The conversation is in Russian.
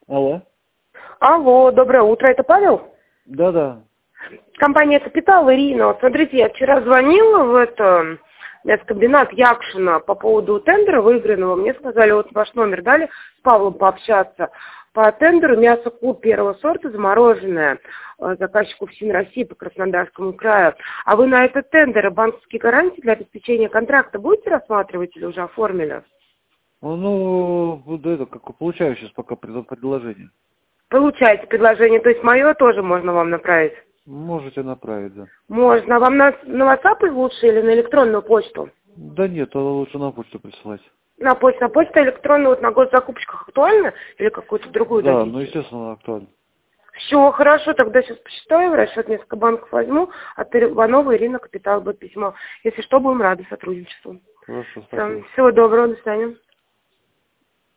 Алло. Алло, доброе утро, это Павел? Да-да. Компания «Капитал», Ирина. Смотрите, я вчера звонила в мясокомбинат Якшина по поводу тендера выигранного. Мне сказали, вот ваш номер дали с Павлом пообщаться. По тендеру мясо клуб первого сорта замороженное, заказчику ФСИН России по Краснодарскому краю. А вы на этот тендер банковские гарантии для обеспечения контракта будете рассматривать или уже оформили? Ну, да, это как получаю сейчас пока предложение. Получаете предложение, то есть мое тоже можно вам направить? Можете направить, да. Можно. Вам на WhatsApp лучше или на электронную почту? Да нет, лучше на почту присылать. На почту. На почту электронную вот на госзакупочках актуально или какую-то другую Да, дадите? ну естественно актуально. Все, хорошо, тогда сейчас посчитаю, в расчет несколько банков возьму, от Иванова Ирина, Капитал, будет письмо. Если что, будем рады сотрудничеству. Хорошо, спасибо. Всего доброго, до свидания.